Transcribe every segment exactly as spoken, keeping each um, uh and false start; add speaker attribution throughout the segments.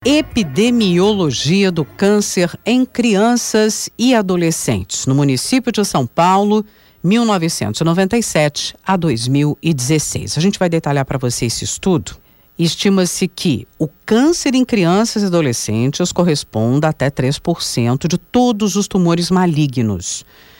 Speaker 1: Epidemiologia do câncer em crianças e adolescentes no município de São Paulo, mil novecentos e noventa e sete a dois mil e dezesseis. A gente vai detalhar para você esse estudo. Estima-se que o câncer em crianças e adolescentes corresponda a até três por cento de todos os tumores malignos.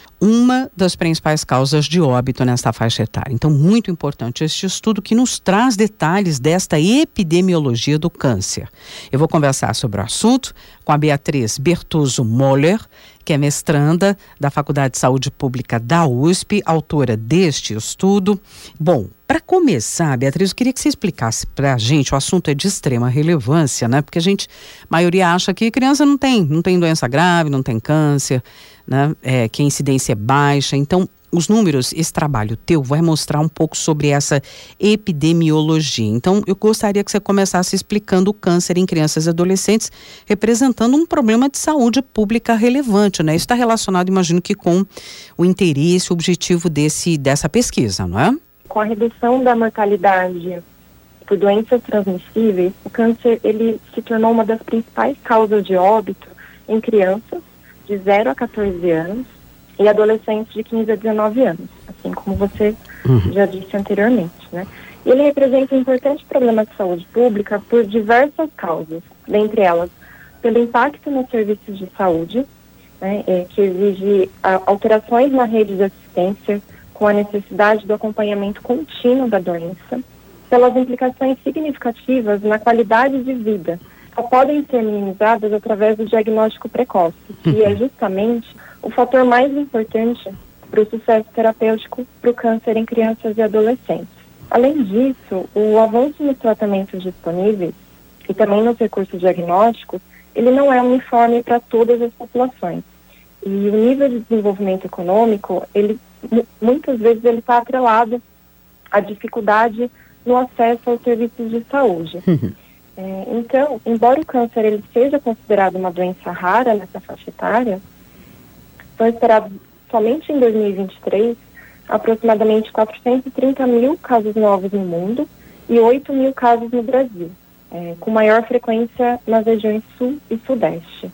Speaker 1: Uma das principais causas de óbito nesta faixa etária. Então, muito importante este estudo que nos traz detalhes desta epidemiologia do câncer. Eu vou conversar sobre o assunto com a Beatriz Bertuzzo Moller, que é mestranda da Faculdade de Saúde Pública da U S P, autora deste estudo. Bom, para começar, Beatriz, eu queria que você explicasse para a gente, o assunto é de extrema relevância, né? Porque a gente, a maioria acha que criança não tem, não tem doença grave, não tem câncer, né? É, que a incidência é baixa. Então, os números, esse trabalho teu vai mostrar um pouco sobre essa epidemiologia. Então, eu gostaria que você começasse explicando o câncer em crianças e adolescentes, representando um problema de saúde pública relevante, né? Isso está relacionado, imagino que com o interesse, o objetivo desse, dessa pesquisa, não é?
Speaker 2: Com a redução da mortalidade por doenças transmissíveis, o câncer ele se tornou uma das principais causas de óbito em crianças de zero a catorze anos e adolescentes de quinze a dezenove anos, assim como você uhum. já disse anteriormente, né? Ele representa um importante problema de saúde pública por diversas causas, dentre elas pelo impacto nos serviços de saúde, né, é, que exige a, alterações na rede de assistência, com a necessidade do acompanhamento contínuo da doença, pelas implicações significativas na qualidade de vida, só podem ser minimizadas através do diagnóstico precoce, que é justamente o fator mais importante para o sucesso terapêutico para o câncer em crianças e adolescentes. Além disso, o avanço nos tratamentos disponíveis e também nos recursos diagnósticos, ele não é uniforme para todas as populações. E o nível de desenvolvimento econômico, ele muitas vezes ele está atrelado à dificuldade no acesso aos serviços de saúde. Uhum. É, então, embora o câncer ele seja considerado uma doença rara nessa faixa etária, são esperados somente em dois mil e vinte e três aproximadamente quatrocentos e trinta mil casos novos no mundo e oito mil casos no Brasil, é, com maior frequência nas regiões sul e sudeste.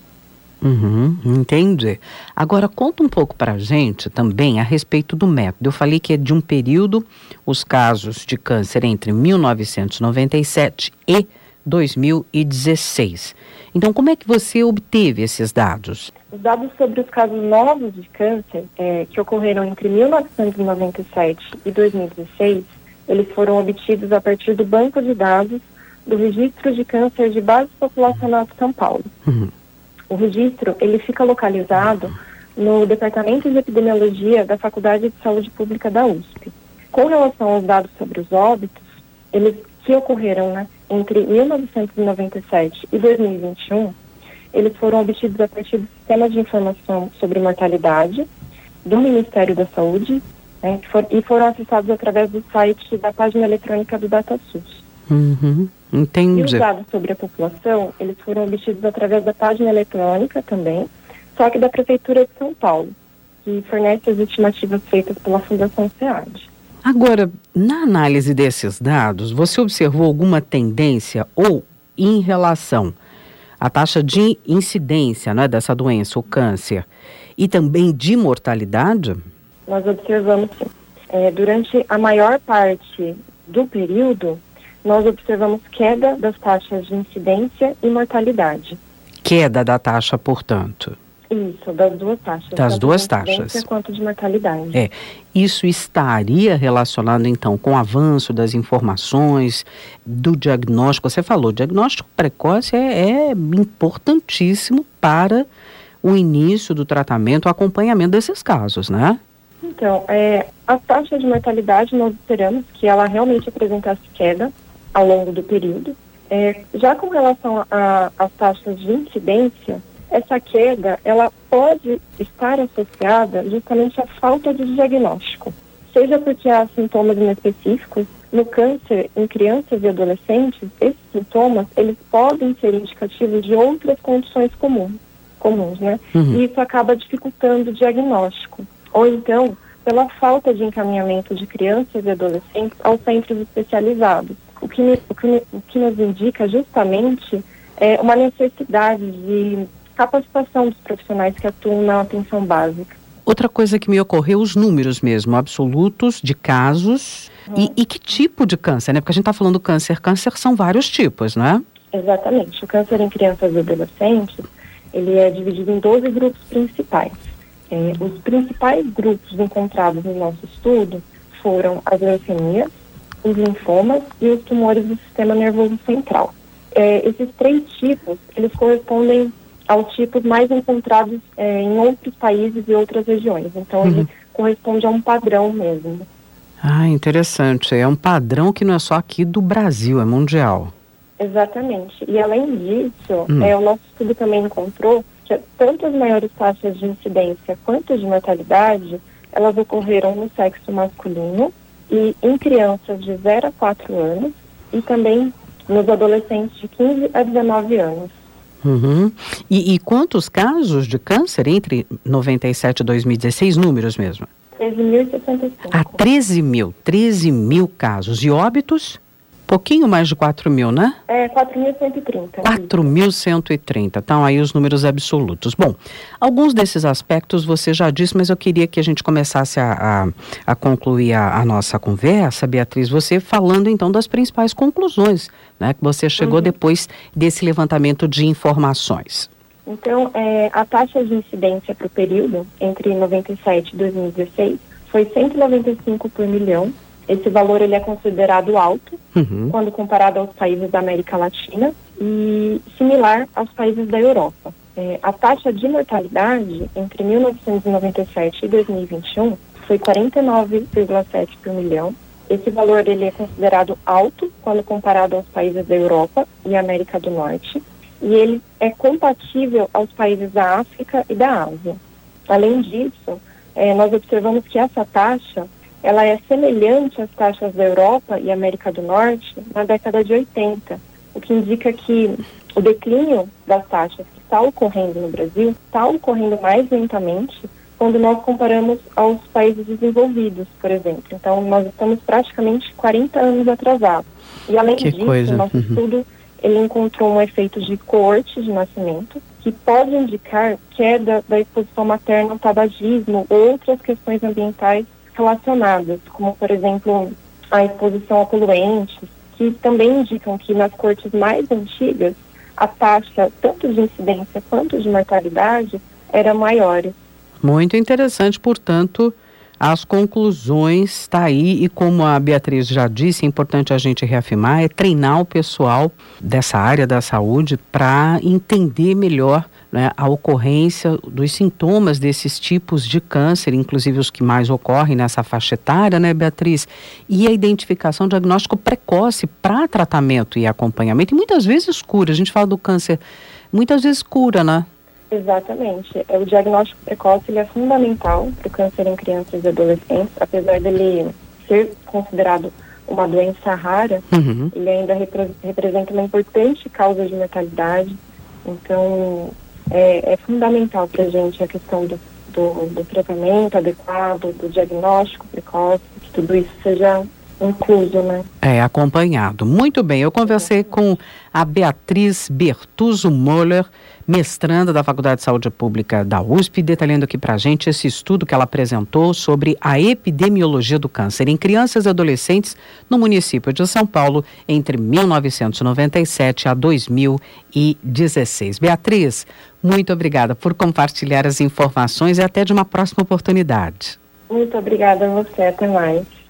Speaker 1: Uhum, entendi. Agora, conta um pouco para a gente também a respeito do método. Eu falei que é de um período, os casos de câncer entre mil novecentos e noventa e sete e dois mil e dezesseis. Então, como é que você obteve esses dados?
Speaker 2: Os dados sobre os casos novos de câncer, é, que ocorreram entre mil novecentos e noventa e sete e dois mil e dezesseis, eles foram obtidos a partir do banco de dados do Registro de Câncer de Base Populacional de São Paulo. Uhum. O registro, ele fica localizado no Departamento de Epidemiologia da Faculdade de Saúde Pública da U S P. Com relação aos dados sobre os óbitos, eles que ocorreram, né, entre mil novecentos e noventa e sete e dois mil e vinte e um, eles foram obtidos a partir do Sistema de Informação sobre Mortalidade do Ministério da Saúde, né, for, e foram acessados através do site da página eletrônica do DataSUS.
Speaker 1: Uhum. Entendi.
Speaker 2: E os dados sobre a população, eles foram obtidos através da página eletrônica também, só que da Prefeitura de São Paulo, que fornece as estimativas feitas pela Fundação SEAD.
Speaker 1: Agora, na análise desses dados, você observou alguma tendência ou em relação à taxa de incidência, né, dessa doença, o câncer, e também de mortalidade?
Speaker 2: Nós observamos sim. É, durante a maior parte do período, nós observamos queda das taxas de incidência e mortalidade.
Speaker 1: Queda da taxa, portanto?
Speaker 2: Isso, das duas taxas.
Speaker 1: Das duas taxas.
Speaker 2: Quanto de mortalidade.
Speaker 1: É. Isso estaria relacionado, então, com o avanço das informações, do diagnóstico? Você falou, o diagnóstico precoce é, é importantíssimo para o início do tratamento, o acompanhamento desses casos, né?
Speaker 2: Então, é, a taxa de mortalidade, nós esperamos que ela realmente apresentasse queda ao longo do período. É, já com relação às taxas de incidência, essa queda, ela pode estar associada justamente à falta de diagnóstico, seja porque há sintomas inespecíficos. No câncer em crianças e adolescentes, esses sintomas, eles podem ser indicativos de outras condições comuns, comuns, né? Uhum. E isso acaba dificultando o diagnóstico. Ou então, pela falta de encaminhamento de crianças e adolescentes aos centros especializados. O que, me, o que, me, o que nos indica justamente é uma necessidade de capacitação dos profissionais que atuam na atenção básica.
Speaker 1: Outra coisa que me ocorreu, os números mesmo, absolutos de casos uhum. e, e que tipo de câncer, né? Porque a gente está falando do câncer, câncer são vários tipos, não é?
Speaker 2: Exatamente. O câncer em crianças e adolescentes, ele é dividido em doze grupos principais. É, os principais grupos encontrados no nosso estudo foram as leucemias, os linfomas e os tumores do sistema nervoso central. É, esses três tipos, eles correspondem aos tipos mais encontrados é, em outros países e outras regiões. Então, uhum. ele corresponde a um padrão mesmo.
Speaker 1: Ah, interessante. É um padrão que não é só aqui do Brasil, é mundial.
Speaker 2: Exatamente. E, além disso, hum. é, o nosso estudo também encontrou que tanto as maiores taxas de incidência quanto de mortalidade, elas ocorreram no sexo masculino e em crianças de zero a quatro anos e também nos adolescentes de quinze a dezenove anos.
Speaker 1: Uhum. E, e quantos casos de câncer entre noventa e sete e dois mil e dezesseis, números mesmo?
Speaker 2: treze mil e sessenta e cinco.
Speaker 1: Ah, treze mil, treze mil casos. E óbitos? Pouquinho mais de quatro mil, né?
Speaker 2: É, quatro mil cento e trinta.
Speaker 1: quatro mil cento e trinta. Então, aí os números absolutos. Bom, alguns desses aspectos você já disse, mas eu queria que a gente começasse a, a, a concluir a, a nossa conversa, Beatriz, você falando então das principais conclusões, né? Que você chegou uhum. depois desse levantamento de informações.
Speaker 2: Então, é, a taxa de incidência para o período entre noventa e sete e dois mil e dezesseis foi cento e noventa e cinco por milhão. Esse valor ele é considerado alto uhum. quando comparado aos países da América Latina e similar aos países da Europa. É, a taxa de mortalidade entre mil novecentos e noventa e sete e dois mil e vinte e um foi quarenta e nove vírgula sete por milhão. Esse valor ele é considerado alto quando comparado aos países da Europa e América do Norte e ele é compatível aos países da África e da Ásia. Além disso, é, nós observamos que essa taxa ela é semelhante às taxas da Europa e América do Norte na década de oitenta, o que indica que o declínio das taxas que está ocorrendo no Brasil está ocorrendo mais lentamente quando nós comparamos aos países desenvolvidos, por exemplo. Então, nós estamos praticamente quarenta anos atrasados. E, além
Speaker 1: que
Speaker 2: disso,
Speaker 1: coisa.
Speaker 2: o nosso
Speaker 1: uhum.
Speaker 2: estudo ele encontrou um efeito de coorte de nascimento que pode indicar queda da exposição materna ao tabagismo ou outras questões ambientais relacionadas, como, por exemplo, a exposição a poluentes, que também indicam que nas cortes mais antigas, a taxa tanto de incidência quanto de mortalidade era maior.
Speaker 1: Muito interessante, portanto, as conclusões está aí e como a Beatriz já disse, é importante a gente reafirmar, é treinar o pessoal dessa área da saúde para entender melhor, né, a ocorrência dos sintomas desses tipos de câncer, inclusive os que mais ocorrem nessa faixa etária, né, Beatriz? E a identificação, diagnóstico precoce para tratamento e acompanhamento, e muitas vezes cura. A gente fala do câncer, muitas vezes cura, né?
Speaker 2: Exatamente. O diagnóstico precoce ele é fundamental para o câncer em crianças e adolescentes, apesar dele ser considerado uma doença rara, uhum. ele ainda repre- representa uma importante causa de mortalidade. Então, é, é fundamental para a gente a questão do, do, do tratamento adequado, do diagnóstico precoce, que tudo isso seja incluso, né?
Speaker 1: É, acompanhado. Muito bem, eu conversei com a Beatriz Bertuzzo Moller, mestranda da Faculdade de Saúde Pública da U S P, detalhando aqui pra gente esse estudo que ela apresentou sobre a epidemiologia do câncer em crianças e adolescentes no município de São Paulo entre mil novecentos e noventa e sete a dois mil e dezesseis. Beatriz, muito obrigada por compartilhar as informações e até de uma próxima oportunidade.
Speaker 2: Muito obrigada a você, até mais.